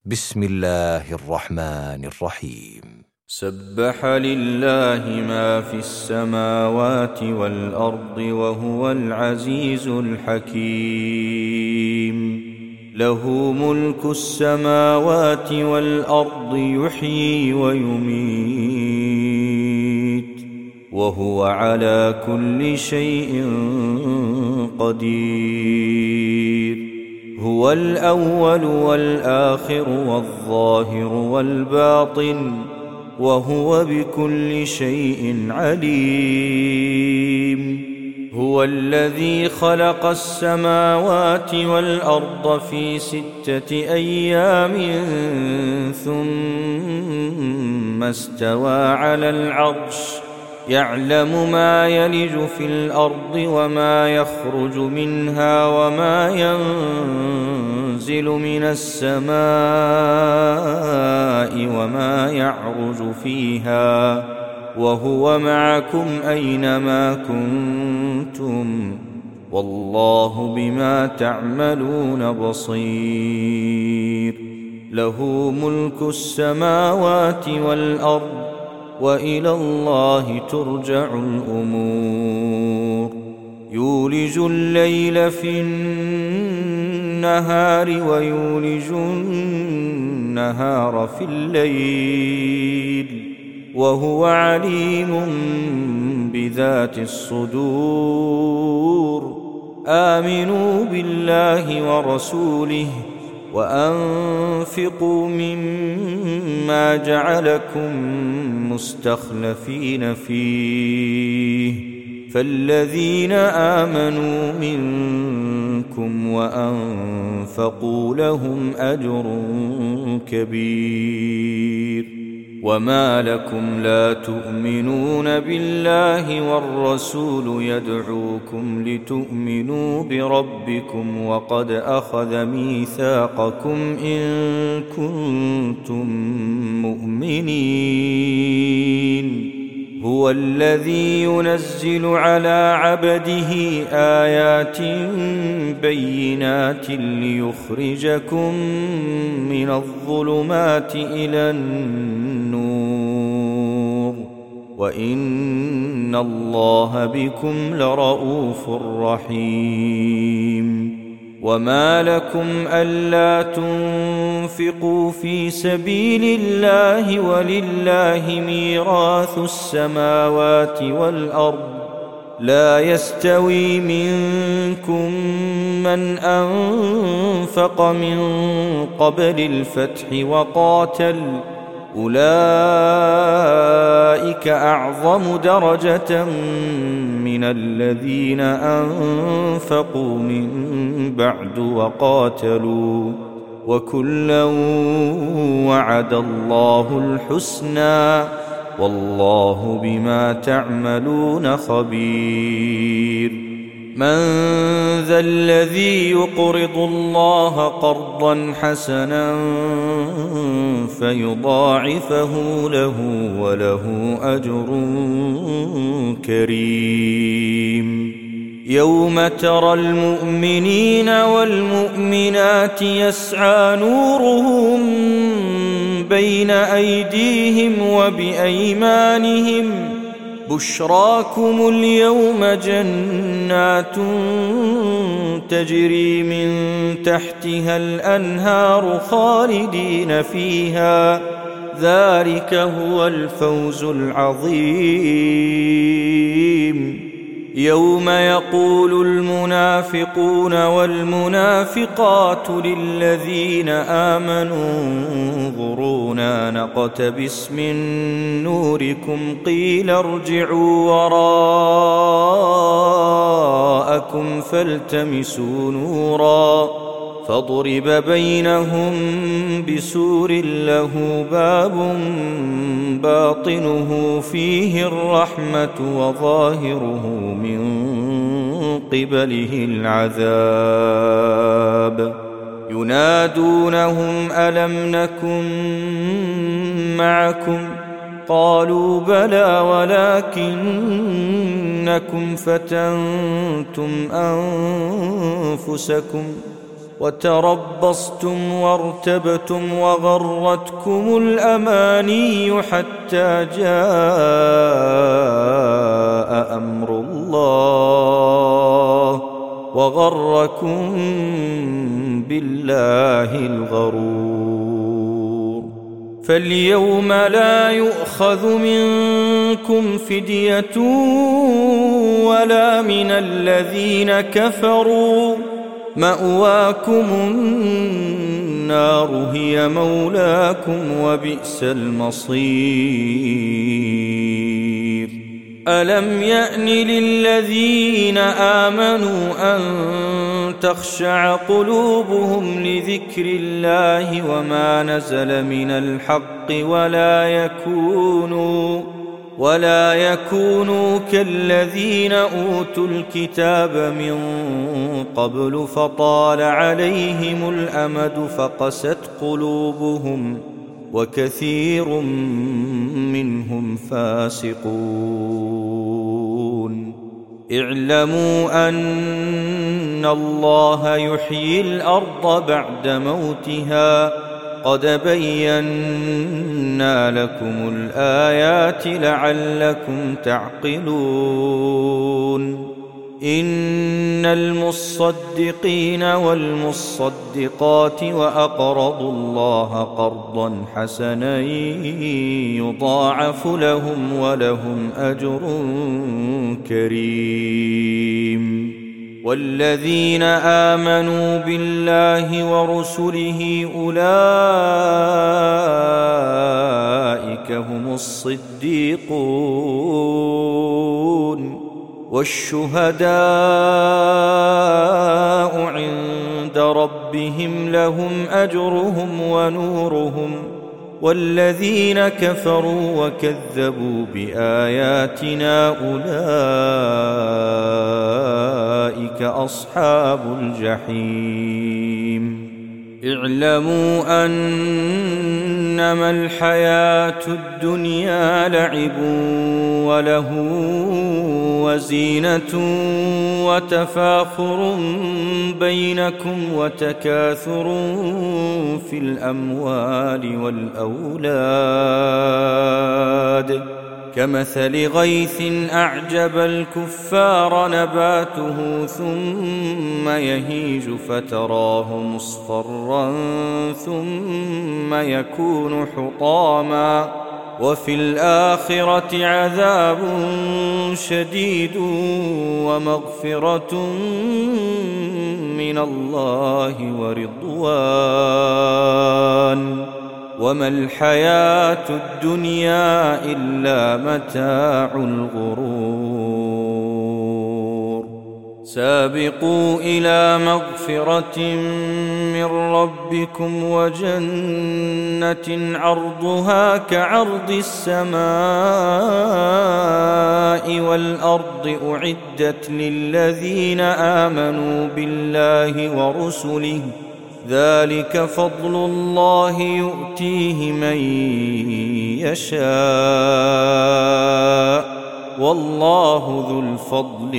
بسم الله الرحمن الرحيم. سبح لله ما في السماوات والأرض وهو العزيز الحكيم. له ملك السماوات والأرض يحيي ويميت وهو على كل شيء قدير. هو الأول والآخر والظاهر والباطن وهو بكل شيء عليم. هو الذي خلق السماوات والأرض في 6 أيام ثم استوى على العرش يعلم ما يلج في الأرض وما يخرج منها وما ينزل من السماء وما يعرج فيها وهو معكم أينما كنتم والله بما تعملون بصير. له ملك السماوات والأرض وإلى الله ترجع الأمور. يولج الليل في النهار ويولج النهار في الليل وهو عليم بذات الصدور. آمنوا بالله ورسوله وأنفقوا مما جعلكم مستخلفين فيه فالذين آمنوا منكم وأنفقوا لهم أجر كبير. وما لكم لا تؤمنون بالله والرسول يدعوكم لتؤمنوا بربكم وقد أخذ ميثاقكم إن كنتم مؤمنين. هو الذي ينزل على عبده آيات بينات ليخرجكم من الظلمات إلى النور وإن الله بكم لرءوف رحيم. وما لكم ألا تنفقوا في سبيل الله ولله ميراث السماوات والأرض لا يستوي منكم من أنفق من قبل الفتح وقاتل أولئك أعظم درجة من الذين أنفقوا من بعد وقاتلوا وكلا وعد الله الحسنى والله بما تعملون خبير. من ذا الذي يقرض الله قرضا حسنا فيضاعفه له وله أجر كريم. يوم ترى المؤمنين والمؤمنات يسعى نورهم بين أيديهم وبأيمانهم بشراكم اليوم جنات تجري من تحتها الأنهار خالدين فيها ذلك هو الفوز العظيم. يوم يقول المنافقون والمنافقات للذين آمنوا انظرونا نقتبس من نوركم قيل ارجعوا وراءكم فالتمسوا نورا فضرب بينهم بسور له باب باطنه فيه الرحمة وظاهره من قبله العذاب. ينادونهم ألم نكن معكم قالوا بلى ولكنكم فتنتم أنفسكم وتربصتم وارتبتم وغرتكم الأماني حتى جاء أمر الله وغركم بالله الغرور. فاليوم لا يؤخذ منكم فدية ولا من الذين كفروا، مأواكم النار هي مولاكم وبئس المصير. ألم يأن للذين آمنوا أن تخشع قلوبهم لذكر الله وما نزل من الحق ولا يكونوا كالذين أوتوا الكتاب من قبل فطال عليهم الأمد فقست قلوبهم وكثير منهم فاسقون. اعلموا أن الله يحيي الأرض بعد موتها، قد بينا لكم الآيات لعلكم تعقلون. إن المصدقين والمصدقات وأقرضوا الله قرضا حسنا يضاعف لهم ولهم أجر كريم. والذين آمنوا بالله ورسله أولئك هم الصديقون والشهداء عند ربهم لهم أجرهم ونورهم. والذين كفروا وكذبوا بآياتنا أولئك أصحاب الجحيم. اعلموا أنما الحياة الدنيا لعب وله وزينة وتفاخر بينكم وتكاثر في الأموال والأولاد، كمثل غيث أعجب الكفار نباته ثم يهيج فتراه مصفرا ثم يكون حطاما، وفي الآخرة عذاب شديد ومغفرة من الله ورضوان، وما الحياة الدنيا إلا متاع الغرور. سابقوا إلى مغفرة من ربكم وجنة عرضها كعرض السماء والأرض أعدت للذين آمنوا بالله ورسله، ذلك فضل الله يؤتيه من يشاء والله ذو الفضل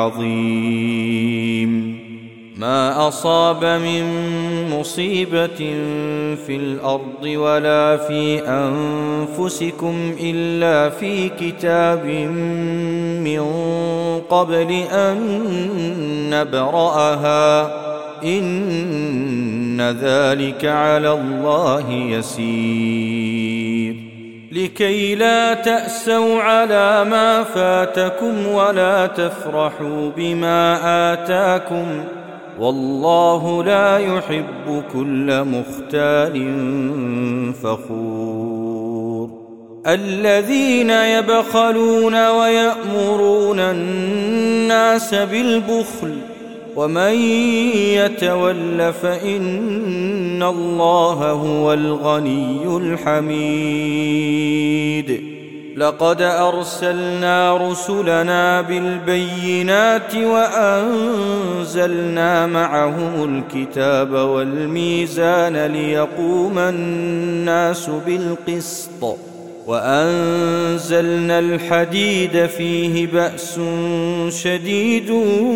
العظيم. ما أصاب من مصيبة في الأرض ولا في أنفسكم إلا في كتاب من قبل أن نبرأها، إن ذلك على الله يسير. لكي لا تأسوا على ما فاتكم ولا تفرحوا بما آتاكم، والله لا يحب كل مختال فخور. الذين يبخلون ويأمرون الناس بالبخل ومن يتول فإن الله هو الغني الحميد. لقد أرسلنا رسلنا بالبينات وأنزلنا معهم الكتاب والميزان ليقوم الناس بالقسط وأنزلنا الحديد فيه بأس شديد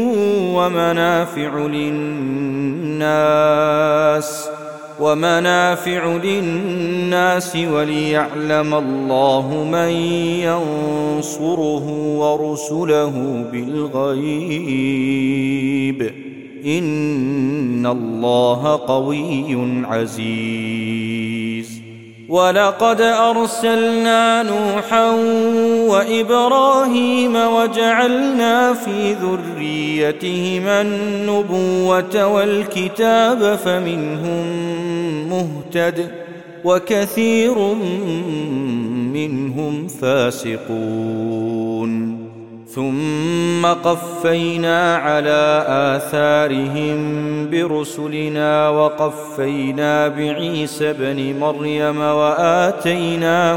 ومنافع للناس وليعلم الله من ينصره ورسله بالغيب إن الله قوي عزيز. ولقد أرسلنا نوحا وإبراهيم وجعلنا في ذريتهما النبوة والكتاب فمنهم مهتد وكثير منهم فاسقون. ثم قفينا على آثارهم برسلنا وقفينا بعيسى بن مريم وآتيناه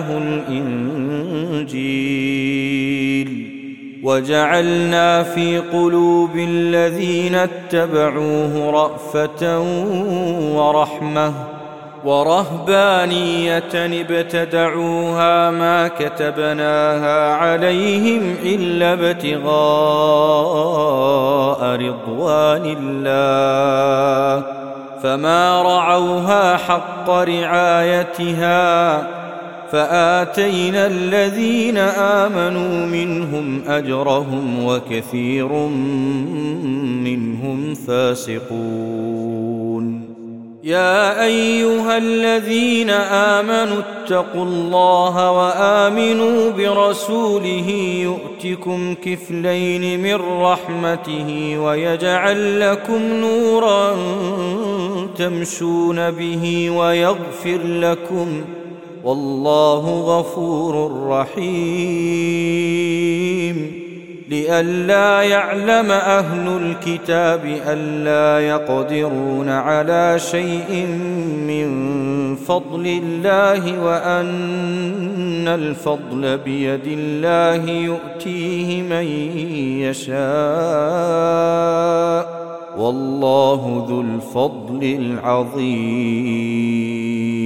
الإنجيل وجعلنا في قلوب الذين اتبعوه رأفة ورحمة ورهبانية ابتدعوها ما كتبناها عليهم إلا ابتغاء رضوان الله فما رعوها حق رعايتها فآتينا الذين آمنوا منهم أجرهم وكثير منهم فاسقون. يا أيها الذين آمنوا اتقوا الله وآمنوا برسوله يؤتكم كفلين من رحمته ويجعل لكم نورا تمشون به ويغفر لكم والله غفور رحيم. لئلا يعلم أهل الكتاب ألا يقدرون على شيء من فضل الله وأن الفضل بيد الله يؤتيه من يشاء والله ذو الفضل العظيم.